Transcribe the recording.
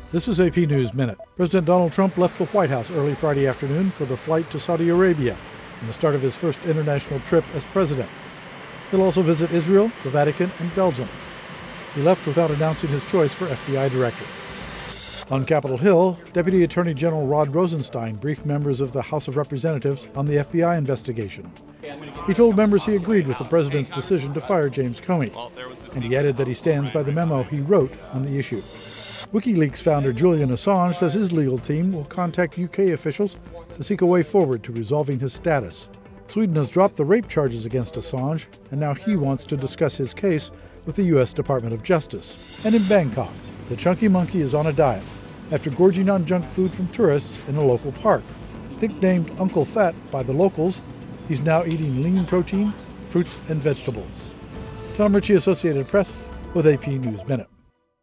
This is AP News Minute. President Donald Trump left the White House early Friday afternoon for the flight to Saudi Arabia and the start of his first international trip as president. He'll also visit Israel, the Vatican, and Belgium. He left without announcing his choice for FBI director. On Capitol Hill, Deputy Attorney General Rod Rosenstein briefed members of the House of Representatives on the FBI investigation. He told members he agreed with the president's decision to fire James Comey, and he added that he stands by the memo he wrote on the issue. WikiLeaks founder Julian Assange says his legal team will contact UK officials to seek a way forward to resolving his status. Sweden has dropped the rape charges against Assange, and now he wants to discuss his case with the U.S. Department of Justice. And in Bangkok, the chunky monkey is on a diet after gorging on junk food from tourists in a local park. Nicknamed Uncle Fat by the locals, he's now eating lean protein, fruits, and vegetables. Tom Ritchie, Associated Press, with AP News Minute.